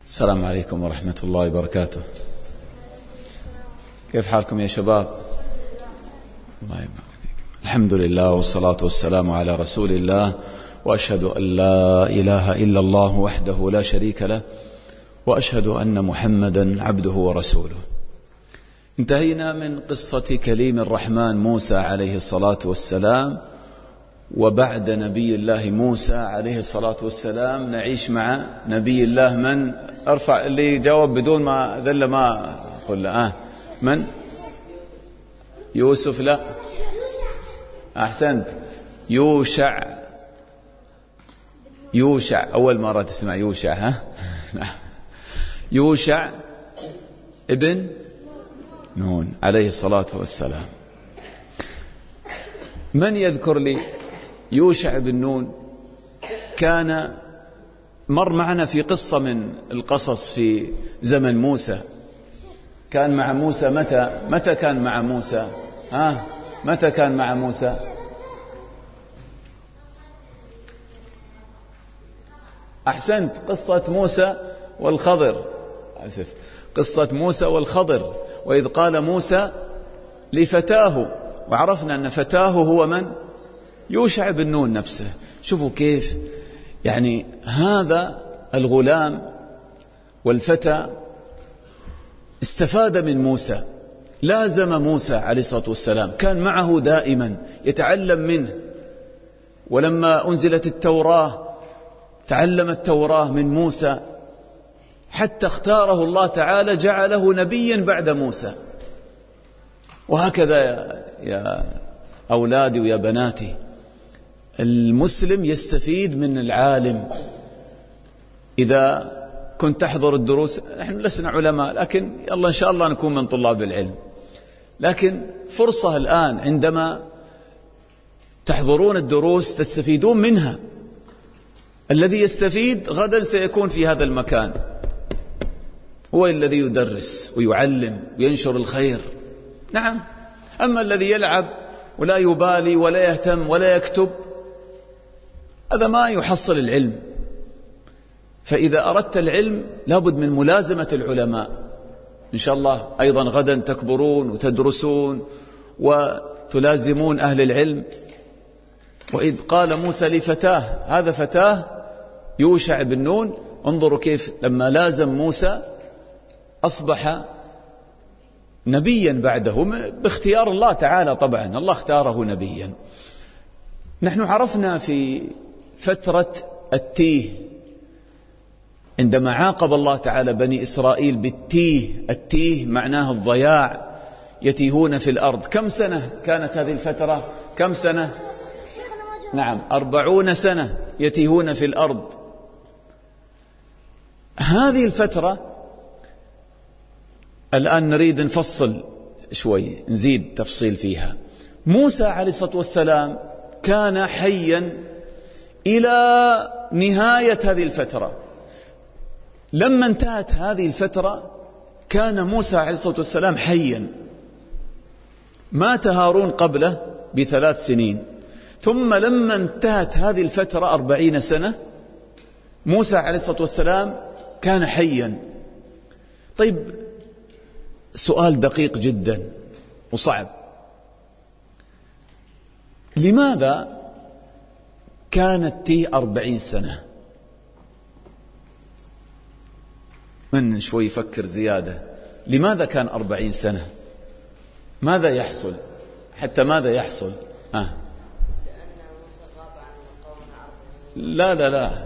السلام عليكم ورحمة الله وبركاته. كيف حالكم يا شباب؟ الله يبارك فيكم. الحمد لله والصلاة والسلام على رسول الله، وأشهد أن لا إله إلا الله وحده لا شريك له، وأشهد أن محمدا عبده ورسوله. انتهينا من قصة كليم الرحمن موسى عليه الصلاة والسلام، وبعد نبي الله موسى عليه الصلاة والسلام نعيش مع نبي الله من ارفع اللي جاوب بدون ما ذل ما قل من يوسف. لا أحسنت، يوشع أول مرة تسمع يوشع يوشع ابن نون عليه الصلاة والسلام. من يذكر لي يوشع بن نون؟ كان مر معنا في قصة من القصص في زمن موسى. كان مع موسى متى كان مع موسى؟ متى كان مع موسى؟ أحسنت، قصة موسى والخضر. قصة موسى والخضر، وإذ قال موسى لفتاه، وعرفنا أن فتاه هو من؟ يوشع بن نون نفسه. شوفوا كيف يعني هذا الغلام والفتى استفاد من موسى، لازم موسى عليه الصلاة والسلام، كان معه دائما يتعلم منه. ولما أنزلت التوراة تعلم التوراة من موسى، حتى اختاره الله تعالى جعله نبيا بعد موسى. وهكذا يا أولادي ويا بناتي، المسلم يستفيد من العالم. إذا كنت تحضر الدروس، نحن لسنا علماء، لكن يلا إن شاء الله نكون من طلاب العلم. لكن فرصة الآن عندما تحضرون الدروس تستفيدون منها. الذي يستفيد غدا سيكون في هذا المكان، هو الذي يدرس ويعلم وينشر الخير. نعم، أما الذي يلعب ولا يبالي ولا يهتم ولا يكتب، هذا ما يحصل العلم. فإذا أردت العلم لابد من ملازمة العلماء. إن شاء الله أيضا غدا تكبرون وتدرسون وتلازمون أهل العلم. وإذ قال موسى لفتاه، هذا فتاه يوشع بن نون. انظروا كيف لما لازم موسى أصبح نبيا بعده باختيار الله تعالى. طبعا الله اختاره نبيا. نحن عرفنا في فترة التيه عندما عاقب الله تعالى بني إسرائيل بالتيه. التيه معناه الضياع، يتيهون في الأرض. كم سنة كانت هذه الفترة؟ كم سنة؟ نعم، 40 سنة يتيهون في الأرض. هذه الفترة الآن نريد نفصل شوي، نزيد تفصيل فيها. موسى عليه الصلاة والسلام كان حيا إلى نهاية هذه الفترة. لما انتهت هذه الفترة كان موسى عليه الصلاة والسلام حيا. مات هارون قبله ب3 سنين. ثم لما انتهت هذه الفترة 40 سنة موسى عليه الصلاة والسلام كان حيا. طيب، سؤال دقيق جدا وصعب. لماذا كانت تيه 40 سنة؟ من شوي يفكر زيادة. لماذا كان 40 سنة؟ ماذا يحصل؟ حتى ماذا يحصل؟ لا لا لا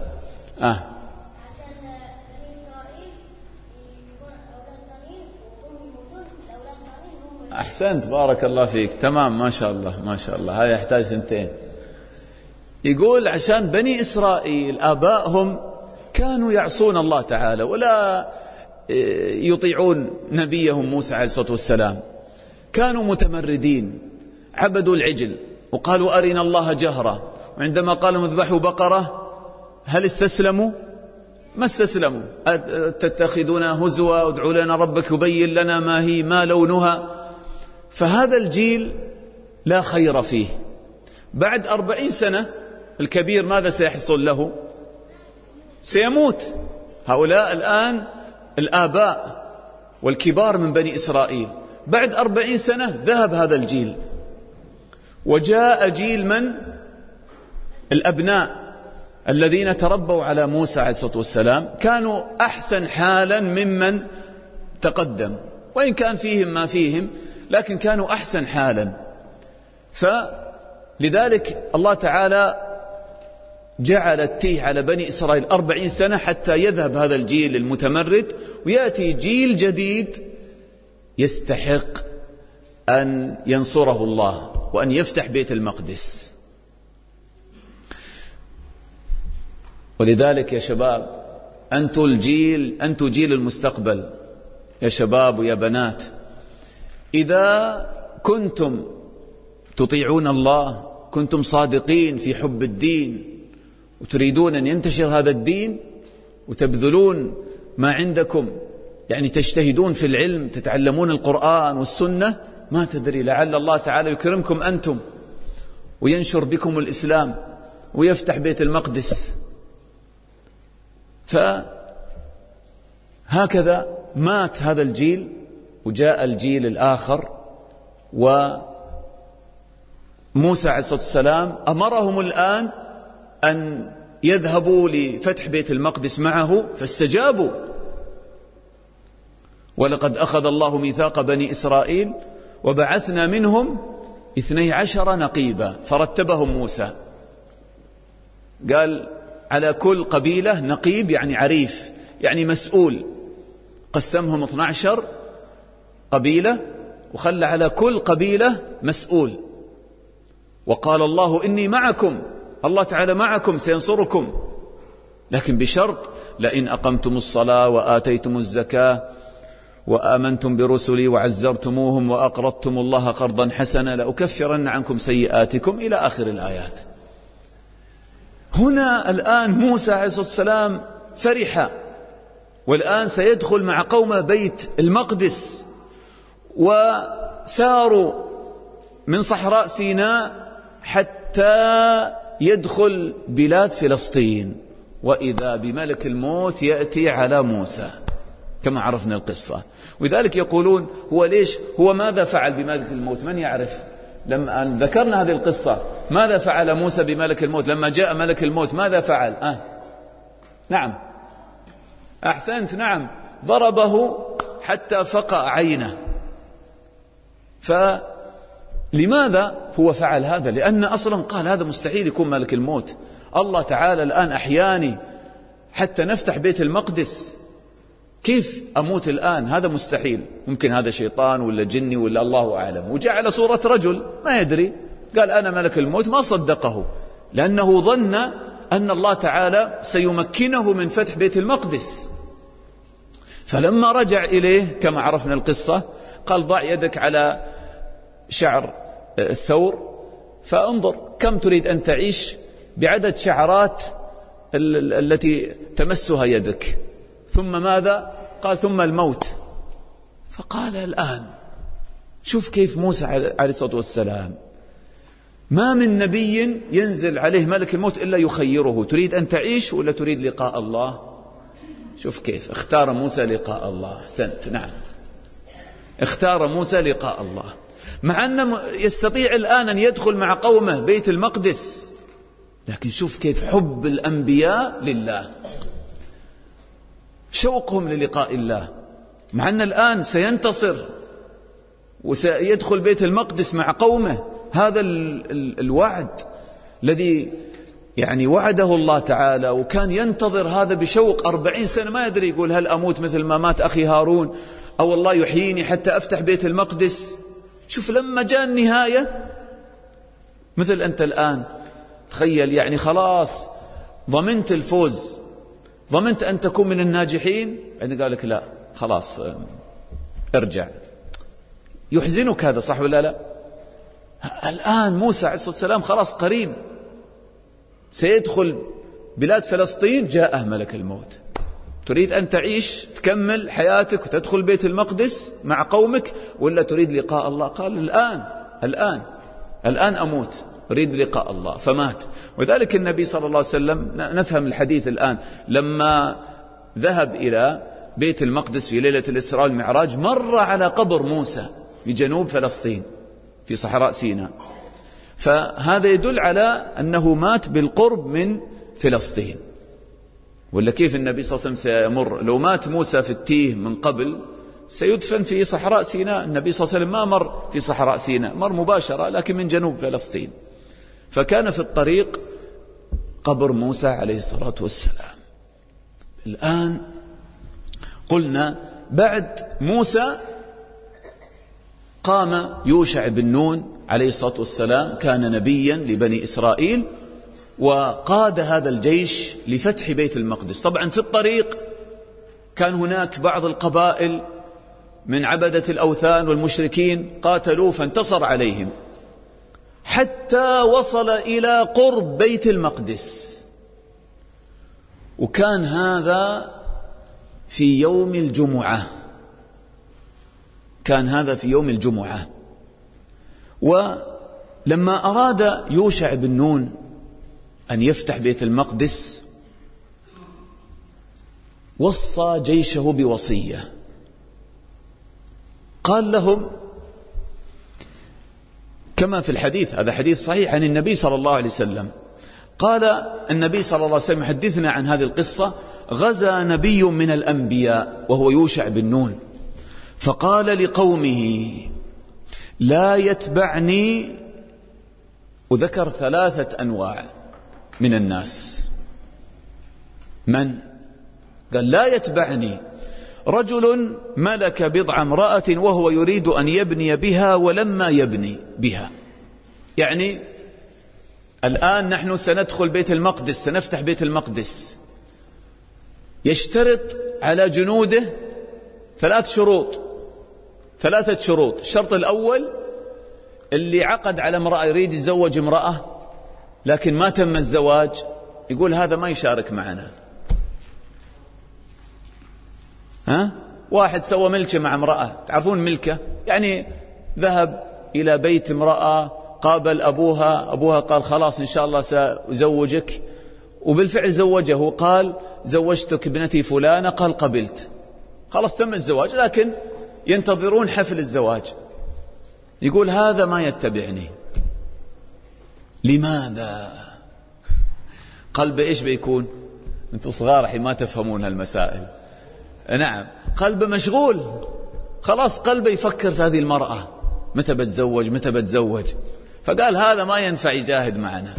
أحسنت، بارك الله فيك، تمام، ما شاء الله ما شاء الله. هذا يحتاج 2. يقول عشان بني إسرائيل آبائهم كانوا يعصون الله تعالى ولا يطيعون نبيهم موسى عليه الصلاة والسلام. كانوا متمردين، عبدوا العجل وقالوا أرنا الله جهرة. وعندما قالوا اذبحوا بقرة هل استسلموا؟ ما استسلموا. تتخذنا هزوا وادعوا لنا ربك يبين لنا ما هي ما لونها. فهذا الجيل لا خير فيه. بعد 40 سنة الكبير ماذا سيحصل له؟ سيموت. هؤلاء الآن الآباء والكبار من بني إسرائيل. بعد 40 سنة ذهب هذا الجيل، وجاء جيل من الأبناء الذين تربوا على موسى عليه الصلاة والسلام، كانوا أحسن حالا ممن تقدم، وإن كان فيهم ما فيهم لكن كانوا أحسن حالا. فلذلك الله تعالى جعل التيه على بني إسرائيل 40 سنة حتى يذهب هذا الجيل المتمرد، ويأتي جيل جديد يستحق أن ينصره الله وأن يفتح بيت المقدس. ولذلك يا شباب، أنتوا جيل المستقبل يا شباب ويا بنات. إذا كنتم تطيعون الله، كنتم صادقين في حب الدين وتريدون أن ينتشر هذا الدين وتبذلون ما عندكم، يعني تجتهدون في العلم، تتعلمون القرآن والسنة، ما تدري لعل الله تعالى يكرمكم أنتم وينشر بكم الإسلام ويفتح بيت المقدس. فهكذا مات هذا الجيل وجاء الجيل الآخر، وموسى عليه الصلاة والسلام أمرهم الآن أن يذهبوا لفتح بيت المقدس معه، فاستجابوا. ولقد أخذ الله ميثاق بني إسرائيل وبعثنا منهم 12 نقيبا، فرتبهم موسى، قال على كل قبيلة نقيب يعني عريف يعني مسؤول، قسمهم 12 قبيلة وخلى على كل قبيلة مسؤول. وقال الله إني معكم، الله تعالى معكم سينصركم، لكن بشرط لئن أقمتم الصلاة وآتيتم الزكاة وآمنتم برسلي وعزرتموهم وأقرضتم الله قرضا حسنا لأكفرن عنكم سيئاتكم إلى آخر الآيات. هنا الآن موسى عليه الصلاة والسلام فرح، والآن سيدخل مع قومه بيت المقدس، وساروا من صحراء سيناء حتى يدخل بلاد فلسطين، وإذا بملك الموت يأتي على موسى كما عرفنا القصة. ولذلك يقولون هو ماذا فعل بملك الموت؟ من يعرف؟ لما ذكرنا هذه القصة، ماذا فعل موسى بملك الموت؟ لما جاء ملك الموت ماذا فعل؟ نعم، أحسنت، نعم، ضربه حتى فقع عينه. فلماذا هو فعل هذا؟ لأن أصلا قال هذا مستحيل يكون ملك الموت، الله تعالى الآن أحياني حتى نفتح بيت المقدس، كيف أموت الآن؟ هذا مستحيل، ممكن هذا شيطان ولا جني ولا الله أعلم. وجعل صورة رجل ما يدري، قال أنا ملك الموت، ما صدقه لأنه ظن أن الله تعالى سيمكنه من فتح بيت المقدس. فلما رجع إليه كما عرفنا القصة قال ضع يدك على شعر الثور فانظر كم تريد أن تعيش بعدد شعرات التي تمسها يدك، ثم ماذا؟ قال ثم الموت. فقال الآن شوف كيف موسى عليه الصلاة والسلام، ما من نبي ينزل عليه ملك الموت إلا يخيره، تريد أن تعيش ولا تريد لقاء الله؟ شوف كيف اختار موسى لقاء الله. أحسنت، نعم، اختار موسى لقاء الله، مع أنه يستطيع الآن أن يدخل مع قومه بيت المقدس، لكن شوف كيف حب الأنبياء لله، شوقهم للقاء الله، مع أن الآن سينتصر وسيدخل بيت المقدس مع قومه. هذا الوعد الذي يعني وعده الله تعالى، وكان ينتظر هذا بشوق 40 سنة، ما يدري، يقول هل أموت مثل ما مات أخي هارون أو الله يحييني حتى أفتح بيت المقدس. شوف لما جاء النهاية، مثل أنت الآن تخيل يعني خلاص ضمنت الفوز، ضمنت أن تكون من الناجحين، بعدين قال لك لا خلاص ارجع، يحزنك هذا، صح ولا لا؟ الآن موسى عليه الصلاة والسلام خلاص قريب سيدخل بلاد فلسطين، جاءه ملك الموت، تريد أن تعيش تكمل حياتك وتدخل بيت المقدس مع قومك ولا تريد لقاء الله؟ قال الآن أموت، أريد لقاء الله، فمات. وذلك النبي صلى الله عليه وسلم، نفهم الحديث الآن، لما ذهب إلى بيت المقدس في ليلة الإسراء والمعراج مر على قبر موسى في جنوب فلسطين في صحراء سيناء، فهذا يدل على أنه مات بالقرب من فلسطين. ولا كيف النبي صلى الله عليه وسلم سيمر؟ لو مات موسى في التيه من قبل سيدفن في صحراء سيناء. النبي صلى الله عليه وسلم ما مر في صحراء سيناء، مر مباشرة لكن من جنوب فلسطين، فكان في الطريق قبر موسى عليه الصلاة والسلام. الآن قلنا بعد موسى قام يوشع بن نون عليه الصلاة والسلام، كان نبيا لبني إسرائيل، وقاد هذا الجيش لفتح بيت المقدس. طبعا في الطريق كان هناك بعض القبائل من عبدة الأوثان والمشركين قاتلوه فانتصر عليهم حتى وصل إلى قرب بيت المقدس، وكان هذا في يوم الجمعة، كان هذا في يوم الجمعة. ولما أراد يوشع بن نون أن يفتح بيت المقدس وصى جيشه بوصية، قال لهم كما في الحديث، هذا حديث صحيح عن النبي صلى الله عليه وسلم، قال النبي صلى الله عليه وسلم حدثنا عن هذه القصة: غزا نبي من الأنبياء وهو يوشع بن نون، فقال لقومه: لا يتبعني، وذكر 3 أنواع من الناس. من؟ قال: لا يتبعني رجل ملك بضع امرأة وهو يريد أن يبني بها ولما يبني بها. يعني الآن نحن سندخل بيت المقدس، سنفتح بيت المقدس، يشترط على جنوده 3 شروط. الشرط الأول: اللي عقد على امرأة يريد يتزوج امرأة لكن ما تم الزواج، يقول هذا ما يشارك معنا. واحد سوى ملكة مع امرأة، تعرفون ملكة يعني ذهب إلى بيت امرأة، قابل أبوها قال خلاص إن شاء الله سأزوجك، وبالفعل زوجه، قال زوجتك ابنتي فلانة، قال قبلت، خلاص تم الزواج، لكن ينتظرون حفل الزواج. يقول هذا ما يتبعني. لماذا؟ قلبه إيش بيكون؟ أنتم صغار حين ما تفهمون هالمسائل. نعم، قلبه مشغول، خلاص قلبه يفكر في هذه المرأة، متى بتزوج. فقال هذا ما ينفع يجاهد معنا.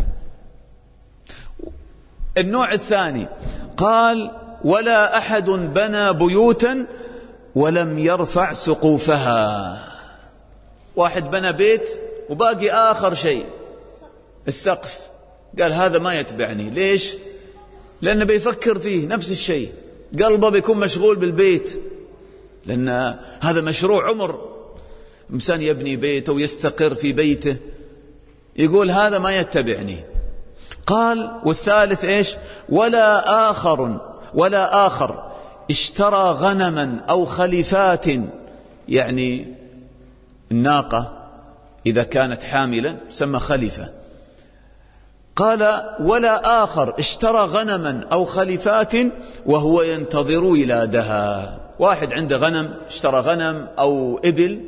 النوع الثاني قال: ولا أحد بنى بيوتا ولم يرفع سقوفها. واحد بنى بيت وباقي آخر شيء السقف، قال هذا ما يتبعني. ليش؟ لأنه بيفكر فيه نفس الشيء، قلبه بيكون مشغول بالبيت، لأن هذا مشروع عمر، إنسان يبني بيته ويستقر في بيته، يقول هذا ما يتبعني. قال: والثالث إيش؟ ولا آخر اشترى غنما أو خليفات، يعني الناقة إذا كانت حاملا تسمى خليفة. قال: ولا آخر اشترى غنما أو خليفات وهو ينتظر ولادها. واحد عنده غنم، اشترى غنم أو إبل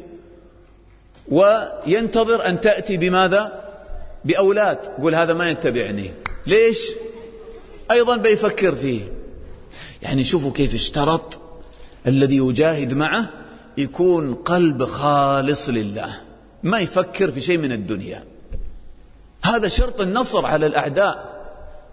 وينتظر أن تأتي بماذا؟ بأولاد، يقول هذا ما يتبعني. ليش؟ أيضا بيفكر فيه. يعني شوفوا كيف اشترط الذي يجاهد معه يكون قلب خالص لله، ما يفكر في شيء من الدنيا. هذا شرط النصر على الأعداء.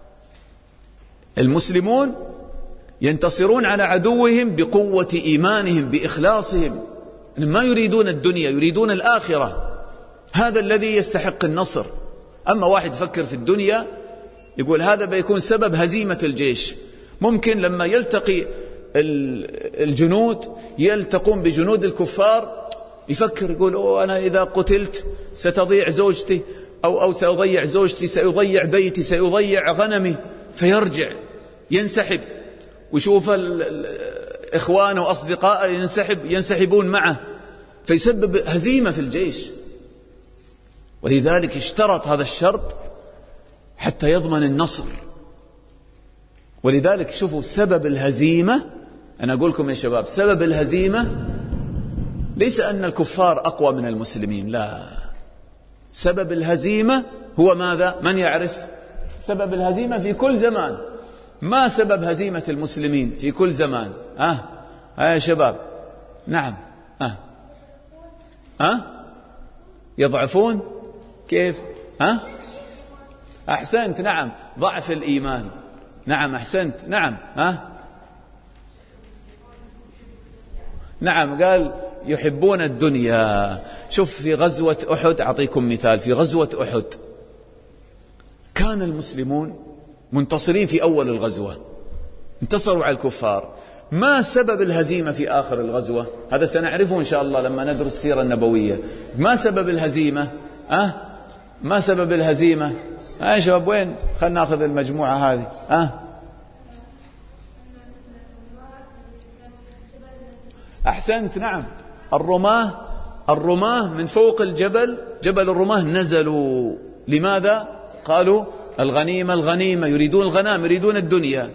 المسلمون ينتصرون على عدوهم بقوة إيمانهم، بإخلاصهم، ما يريدون الدنيا، يريدون الآخرة. هذا الذي يستحق النصر. أما واحد يفكر في الدنيا يقول هذا بيكون سبب هزيمة الجيش. ممكن لما يلتقي الجنود يلتقون بجنود الكفار يفكر، يقول أنا إذا قتلت ستضيع زوجتي، أو سأضيع زوجتي، سيضيع بيتي، سيضيع غنمي، فيرجع ينسحب، ويشوف إخوانه وأصدقائه ينسحبون معه، فيسبب هزيمة في الجيش. ولذلك اشترط هذا الشرط حتى يضمن النصر. ولذلك شوفوا سبب الهزيمة، أنا أقول لكم يا شباب، سبب الهزيمة ليس أن الكفار أقوى من المسلمين، لا، سبب الهزيمة هو ماذا؟ من يعرف سبب الهزيمة في كل زمان؟ ما سبب هزيمة المسلمين في كل زمان؟ يا شباب، نعم، يضعفون، كيف؟ أحسنت، نعم، ضعف الإيمان، نعم، أحسنت، نعم، نعم، قال يحبون الدنيا. شوف في غزوة أحد، أعطيكم مثال، في غزوة أحد كان المسلمون منتصرين في أول الغزوة، انتصروا على الكفار. ما سبب الهزيمة في آخر الغزوة؟ هذا سنعرفه إن شاء الله لما ندرس السيرة النبوية. ما سبب الهزيمة؟ ما سبب الهزيمة؟ يا شباب وين؟ خلنا ناخذ المجموعة هذه. أحسنت، نعم، الرماة من فوق الجبل، جبل الرماة، نزلوا. لماذا؟ قالوا الغنيمة، يريدون الغنائم، يريدون الدنيا.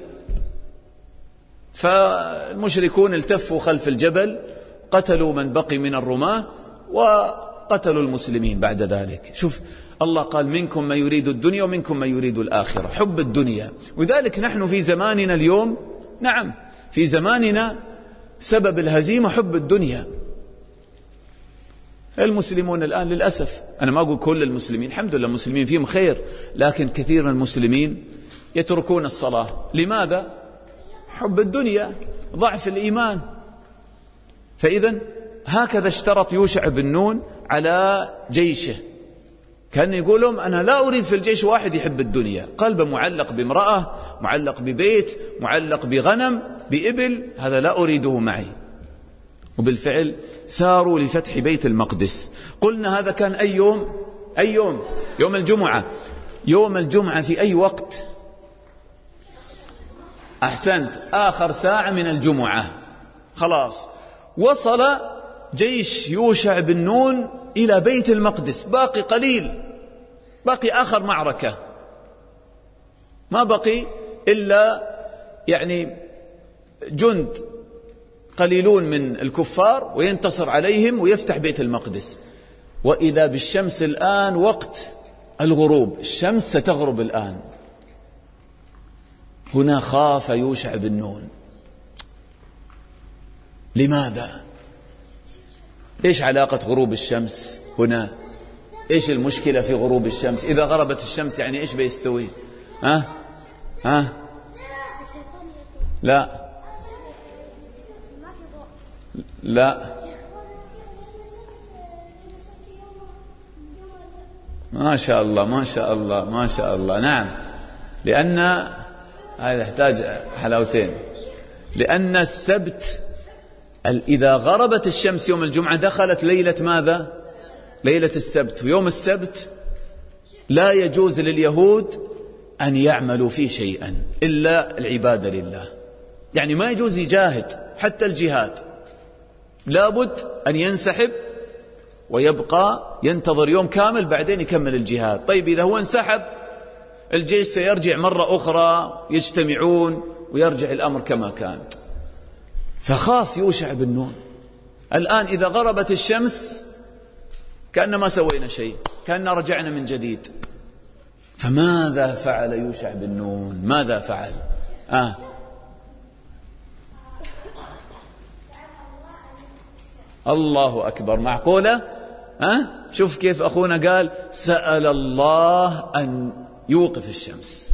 فالمشركون التفوا خلف الجبل، قتلوا من بقي من الرماة وقتلوا المسلمين بعد ذلك. شوف الله قال منكم من يريد الدنيا ومنكم من يريد الآخرة، حب الدنيا. وذلك نحن في زماننا اليوم، نعم، في زماننا سبب الهزيمة حب الدنيا. المسلمون الآن للأسف، أنا ما أقول كل المسلمين، الحمد لله المسلمين فيهم خير، لكن كثير من المسلمين يتركون الصلاة. لماذا؟ حب الدنيا، ضعف الإيمان. فإذا هكذا اشترط يوشع بن نون على جيشه، كان يقول لهم أنا لا أريد في الجيش واحد يحب الدنيا، قلبه معلق بامرأة، معلق ببيت، معلق بغنم، بإبل، هذا لا أريده معي. وبالفعل ساروا لفتح بيت المقدس. قلنا هذا كان أي يوم؟ يوم الجمعة. يوم الجمعة في أي وقت؟ أحسنت، آخر ساعة من الجمعة. خلاص وصل جيش يوشع بن نون إلى بيت المقدس، باقي قليل، باقي آخر معركة، ما بقي إلا يعني جند قليلون من الكفار وينتصر عليهم ويفتح بيت المقدس. وإذا بالشمس الآن وقت الغروب، الشمس ستغرب الآن. هنا خاف يوشع بن نون. لماذا؟ إيش علاقة غروب الشمس هنا؟ إيش المشكلة في غروب الشمس؟ إذا غربت الشمس يعني إيش بيستوي؟ لا ما شاء الله. نعم، لأن هذا يحتاج حلاوتين. لأن السبت إذا غربت الشمس يوم الجمعة دخلت ليلة ماذا؟ ليلة السبت. ويوم السبت لا يجوز لليهود أن يعملوا فيه شيئا إلا العبادة لله، يعني ما يجوز يجاهد، حتى الجهاد لابد أن ينسحب ويبقى ينتظر يوم كامل بعدين يكمل الجهاد. طيب إذا هو انسحب الجيش سيرجع مرة أخرى، يجتمعون ويرجع الأمر كما كان. فخاف يوشع بن نون. الآن إذا غربت الشمس كأن ما سوينا شيء، كأننا رجعنا من جديد. فماذا فعل يوشع بن نون؟ ماذا فعل؟ الله أكبر، معقولة؟ شوف كيف أخونا قال سأل الله أن يوقف الشمس.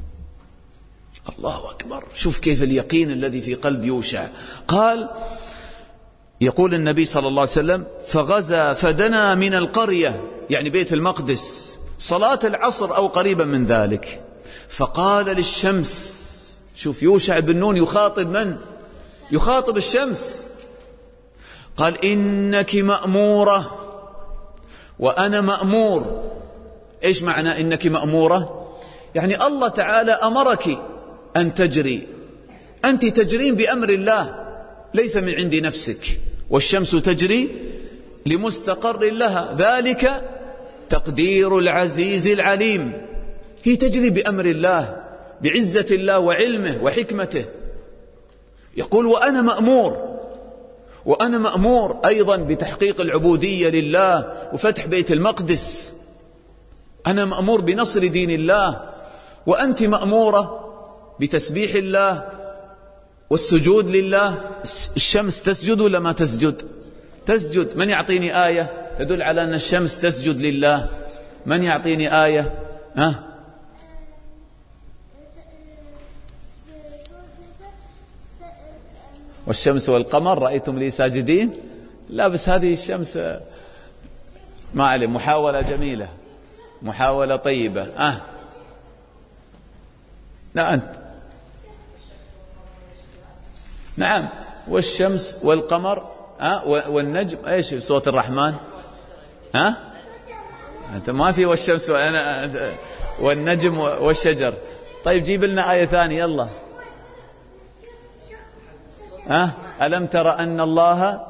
الله أكبر، شوف كيف اليقين الذي في قلب يوشع. قال، يقول النبي صلى الله عليه وسلم: فغزا فدنا من القرية، يعني بيت المقدس، صلاة العصر أو قريبا من ذلك، فقال للشمس. شوف يوشع بن نون يخاطب من؟ يخاطب الشمس. قال: إنك مأمورة وأنا مأمور. إيش معنى إنك مأمورة؟ يعني الله تعالى أمرك أن تجري، أنت تجرين بأمر الله ليس من عند نفسك، والشمس تجري لمستقر لها، ذلك تقدير العزيز العليم. هي تجري بأمر الله، بعزة الله وعلمه وحكمته. يقول وأنا مأمور أيضا بتحقيق العبودية لله وفتح بيت المقدس، أنا مأمور بنصر دين الله، وأنت مأمورة بتسبيح الله والسجود لله. الشمس تسجد ولا ما تسجد؟ تسجد. من يعطيني آية تدل على أن الشمس تسجد لله؟ من يعطيني آية؟ والشمس والقمر رأيتم لي ساجدين. لا بس هذه الشمس ما علم. محاولة جميلة، محاولة طيبة. لا أنت. نعم، والشمس والقمر والنجم. ايش صوت الرحمن؟ انت ما في والشمس والنجم والشجر. طيب جيب لنا آية ثانية يلا. ألم ترى أن الله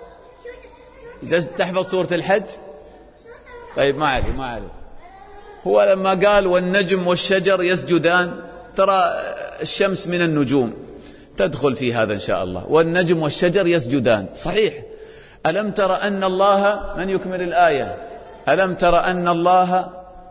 تحفظ سورة الحج؟ طيب ما علي. هو لما قال والنجم والشجر يسجدان، ترى الشمس من النجوم تدخل في هذا إن شاء الله. والنجم والشجر يسجدان صحيح. ألم ترى أن الله، من يكمل الآية؟ ألم ترى أن الله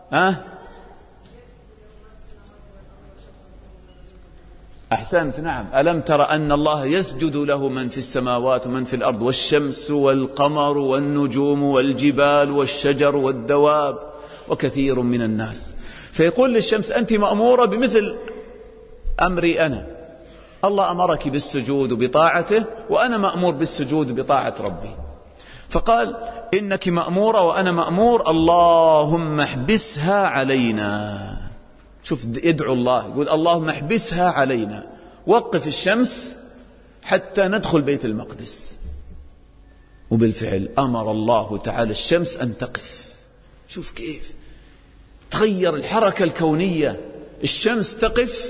أحسنت. نعم، ألم ترى أن الله يسجد له من في السماوات ومن في الأرض والشمس والقمر والنجوم والجبال والشجر والدواب وكثير من الناس. فيقول للشمس أنت مأمورة بمثل أمري أنا. الله أمرك بالسجود بطاعته، وأنا مأمور بالسجود بطاعة ربي. فقال إنك مأمورة وأنا مأمور، اللهم احبسها علينا. شوف يدعو الله، يقول اللهم احبسها علينا، وقف الشمس حتى ندخل بيت المقدس. وبالفعل أمر الله تعالى الشمس أن تقف. شوف كيف تغير الحركة الكونية. الشمس تقف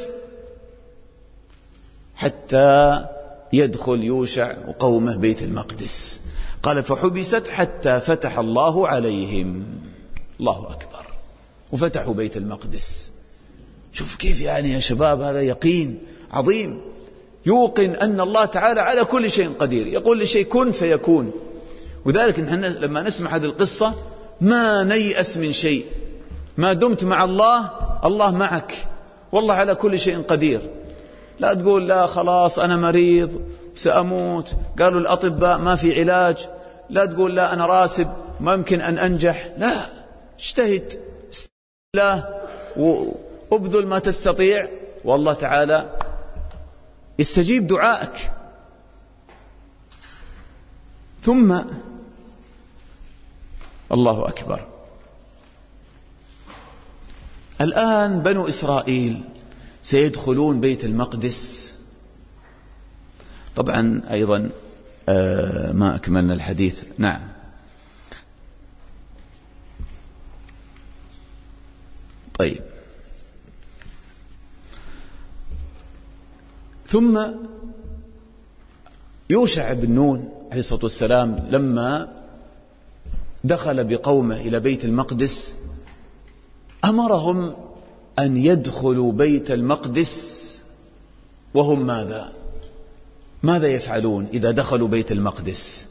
حتى يدخل يوشع وقومه بيت المقدس. قال فحبست حتى فتح الله عليهم. الله أكبر. وفتحوا بيت المقدس. شوف كيف يعني يا شباب، هذا يقين عظيم. يوقن أن الله تعالى على كل شيء قدير، يقول لشيء كن فيكون. وذلك نحن لما نسمع هذه القصة ما نيأس من شيء، ما دمت مع الله، الله معك، والله على كل شيء قدير. لا تقول لا خلاص أنا مريض سأموت، قالوا الأطباء ما في علاج. لا تقول لا أنا راسب ما يمكن أن أنجح. لا، اجتهد الله وابذل ما تستطيع، والله تعالى يستجيب دعائك. ثم الله أكبر. الآن بنو إسرائيل سيدخلون بيت المقدس. طبعا أيضا ما أكملنا الحديث. نعم. طيب. ثم يوشع بن نون عليه الصلاة والسلام لما دخل بقومه إلى بيت المقدس أمرهم أن يدخلوا بيت المقدس وهم ماذا يفعلون إذا دخلوا بيت المقدس؟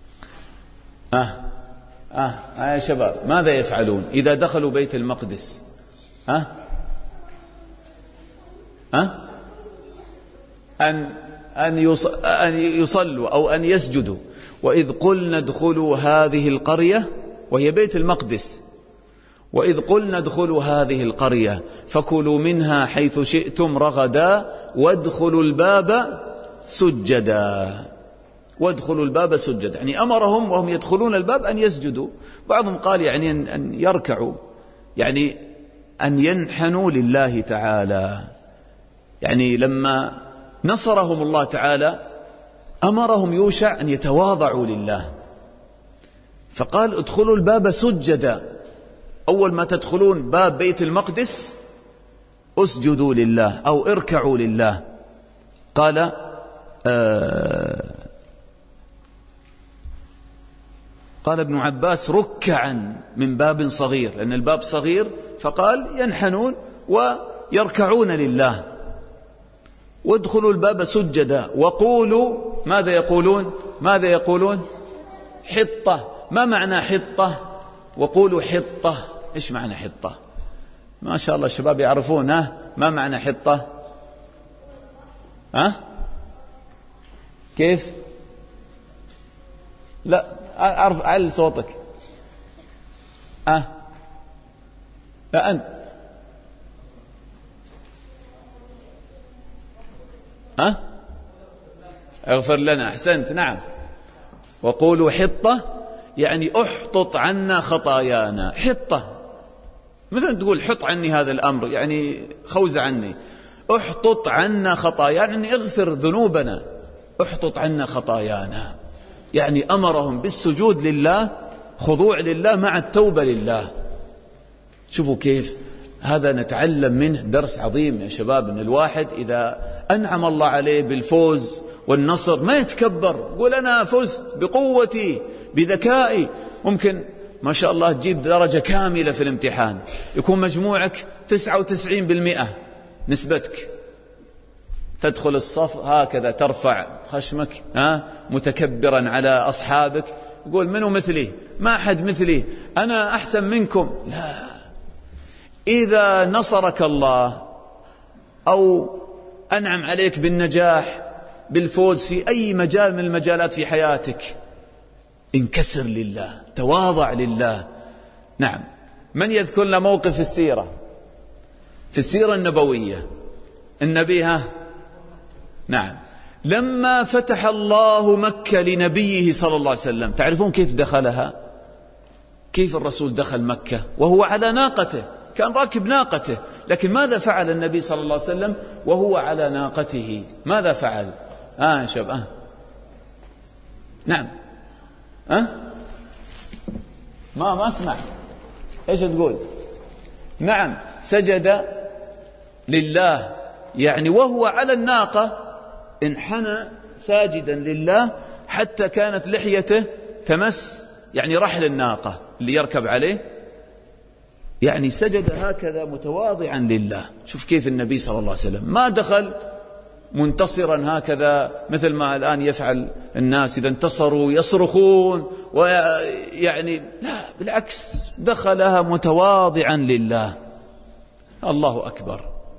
يا شباب ماذا يفعلون إذا دخلوا بيت المقدس؟ أن يصلوا أو أن يسجدوا. وإذ قلنا ادخلوا هذه القرية، وهي بيت المقدس، وإذ قلنا ادخلوا هذه القرية فكلوا منها حيث شئتم رغدا وادخلوا الباب سجدا. وادخلوا الباب سجدا يعني أمرهم وهم يدخلون الباب أن يسجدوا. بعضهم قال يعني أن يركعوا، يعني أن ينحنوا لله تعالى. يعني لما نصرهم الله تعالى أمرهم يوشع أن يتواضعوا لله، فقال ادخلوا الباب سجدا. أول ما تدخلون باب بيت المقدس اسجدوا لله أو اركعوا لله. قال قال ابن عباس ركعا من باب صغير، لأن الباب صغير، فقال ينحنون يركعون لله. وادخلوا الباب سجدا وقولوا ماذا يقولون حطة. ما معنى حطة؟ وقولوا حطة. إيش معنى حطة؟ ما شاء الله الشباب يعرفون. ما معنى حطة؟ كيف؟ لا أعرف. علي صوتك. لا أنت. اغفر لنا. أحسنت. نعم. وقولوا حطة يعني احطط عنا خطايانا. حطة مثلا تقول حط عني هذا الأمر، يعني خوز عني. احطط عنا خطايانا يعني اغفر ذنوبنا، احطط عنا خطايانا. يعني أمرهم بالسجود لله، خضوع لله مع التوبة لله. شوفوا كيف هذا نتعلم منه درس عظيم يا شباب، أن الواحد إذا أنعم الله عليه بالفوز والنصر ما يتكبر، يقول أنا فزت بقوتي بذكائي. ممكن ما شاء الله تجيب درجة كاملة في الامتحان، يكون مجموعك 99% نسبتك، تدخل الصف هكذا ترفع خشمك متكبرا على أصحابك، يقول منو مثلي؟ ما أحد مثلي، أنا أحسن منكم. لا، إذا نصرك الله أو أنعم عليك بالنجاح بالفوز في أي مجال من المجالات في حياتك، انكسر لله، تواضع لله. نعم. من يذكر لنا موقف في السيرة النبوية؟ النبي نعم، لما فتح الله مكة لنبيه صلى الله عليه وسلم، تعرفون كيف دخلها؟ كيف الرسول دخل مكة وهو على ناقته؟ كان راكب ناقته، لكن ماذا فعل النبي صلى الله عليه وسلم وهو على ناقته؟ ماذا فعل؟ شباب نعم. ما اسمع ايش تقول؟ نعم، سجد لله، يعني وهو على الناقة انحنى ساجدا لله حتى كانت لحيته تمس يعني رحل الناقة اللي يركب عليه، يعني سجد هكذا متواضعا لله. شوف كيف النبي صلى الله عليه وسلم ما دخل منتصرا هكذا مثل ما الآن يفعل الناس إذا انتصروا يصرخون ويعني لا، بالعكس دخلها متواضعا لله. الله أكبر.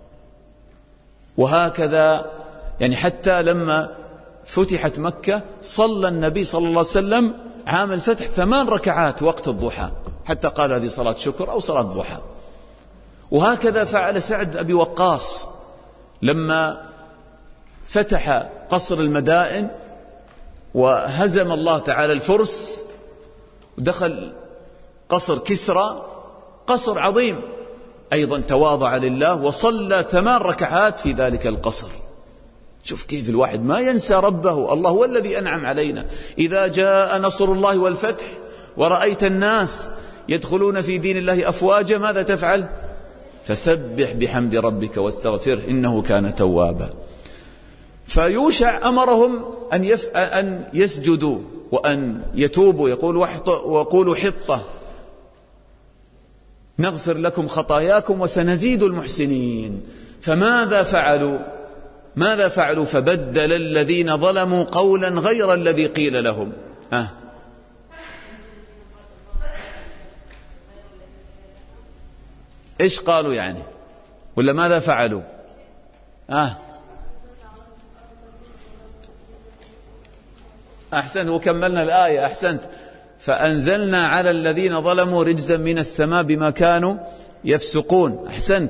وهكذا يعني حتى لما فتحت مكة صلى النبي صلى الله عليه وسلم عام الفتح 8 ركعات وقت الضحى، حتى قال هذه صلاة شكر أو صلاة ضحى. وهكذا فعل سعد أبي وقاص لما فتح قصر المدائن وهزم الله تعالى الفرس ودخل قصر كسرى، قصر عظيم، أيضا تواضع لله وصلى 8 ركعات في ذلك القصر. شوف كيف الواحد ما ينسى ربه. الله هو الذي أنعم علينا. إذا جاء نصر الله والفتح ورأيت الناس يدخلون في دين الله أفواجا ماذا تفعل؟ فسبح بحمد ربك واستغفره إنه كان توابا. فيوشع أمرهم أن يسجدوا وأن يتوبوا، يقول وقولوا حطة نغفر لكم خطاياكم وسنزيد المحسنين. فماذا فعلوا؟ ماذا فعلوا؟ فبدل الذين ظلموا قولا غير الذي قيل لهم. إيش قالوا يعني؟ ولا ماذا فعلوا؟ أحسنت، وكملنا الآية. أحسنت. فأنزلنا على الذين ظلموا رجزا من السماء بما كانوا يفسقون. أحسنت.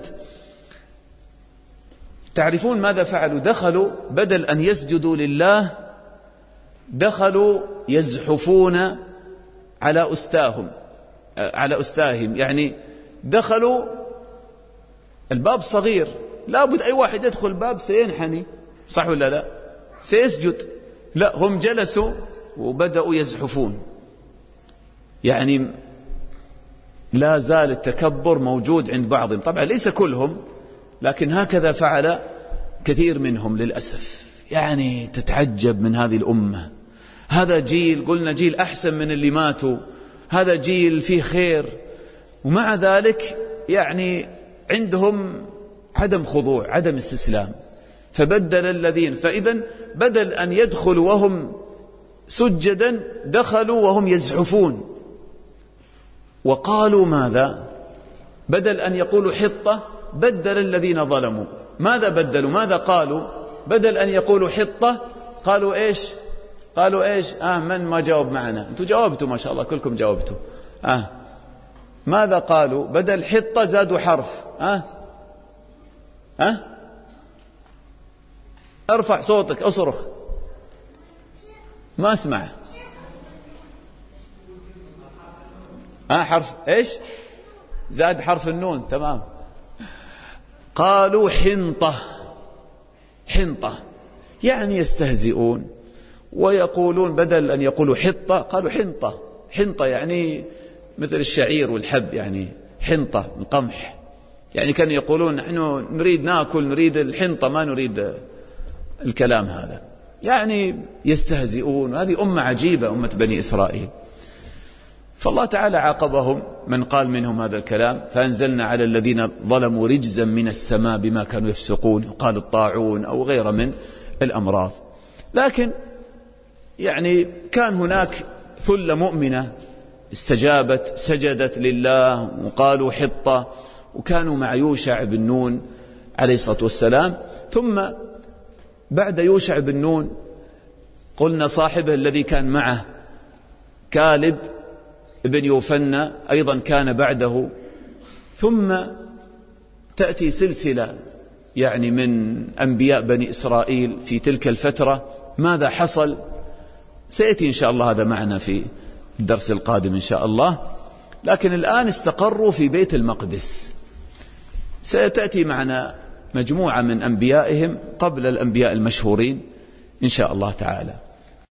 تعرفون ماذا فعلوا؟ دخلوا بدل أن يسجدوا لله دخلوا يزحفون على أستاهم، يعني دخلوا الباب صغير، لابد أي واحد يدخل الباب سينحني، صح ولا لا؟ سيسجد. لا، هم جلسوا وبدأوا يزحفون. يعني لا زال التكبر موجود عند بعضهم، طبعا ليس كلهم، لكن هكذا فعل كثير منهم للأسف. يعني تتعجب من هذه الأمة. هذا جيل قلنا جيل أحسن من اللي ماتوا، هذا جيل فيه خير، ومع ذلك يعني عندهم عدم خضوع، عدم استسلام. فبدل الذين، فإذا بدل أن يدخلوا وهم سجدا دخلوا وهم يزحفون. وقالوا ماذا؟ بدل أن يقولوا حطة بدل الذين ظلموا. ماذا بدلوا؟ ماذا قالوا؟ بدل أن يقولوا حطة قالوا إيش؟ قالوا إيش؟ من ما جاوب معنا؟ أنتم جاوبتوا ما شاء الله، كلكم جاوبتوا. ماذا قالوا؟ بدل حطة زادوا حرف. ارفع صوتك، اصرخ، ما اسمع. حرف ايش؟ زاد حرف النون. تمام. قالوا حنطة. حنطة يعني يستهزئون ويقولون بدل أن يقولوا حطة قالوا حنطة. حنطة يعني مثل الشعير والحب، يعني حنطة من قمح. يعني كانوا يقولون نحن نريد نأكل، نريد الحنطة، ما نريد الكلام هذا. يعني يستهزئون. هذه أمة عجيبة، أمة بني إسرائيل. فالله تعالى عاقبهم من قال منهم هذا الكلام، فأنزلنا على الذين ظلموا رجزا من السماء بما كانوا يفسقون. قال الطاعون أو غير من الأمراض. لكن يعني كان هناك ثلة مؤمنة استجابت، سجدت لله وقالوا حطة، وكانوا مع يوشع بن نون عليه الصلاة والسلام. ثم بعد يوشع بن نون قلنا صاحبه الذي كان معه كالب ابن يوفنى أيضا كان بعده. ثم تأتي سلسلة يعني من أنبياء بني إسرائيل في تلك الفترة. ماذا حصل؟ سيأتي إن شاء الله هذا معنا في الدرس القادم إن شاء الله. لكن الآن استقروا في بيت المقدس. ستأتي معنا مجموعة من أنبيائهم قبل الأنبياء المشهورين إن شاء الله تعالى.